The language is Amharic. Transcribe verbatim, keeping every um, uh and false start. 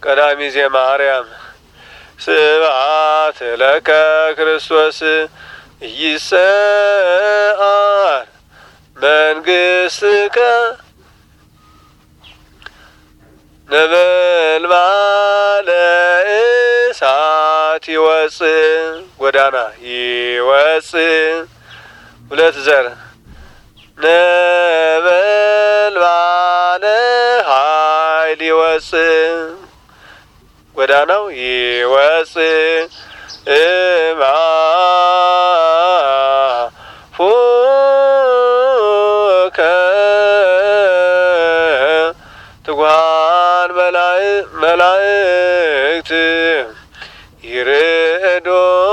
ቀዳሚ ዘማርያም ስብሐት ለከ ክርስቶስ ይሰአር መንግሥትከ ነበልባለ እሳት ይወፅእ ጎዳና ይወፅእ ሁለት ዘር ነበልባለ ኃይል ይወፅእ ጎዳናው ይወፅእ እምአፉከ ትጉሃን መላእክት ይርኤዶ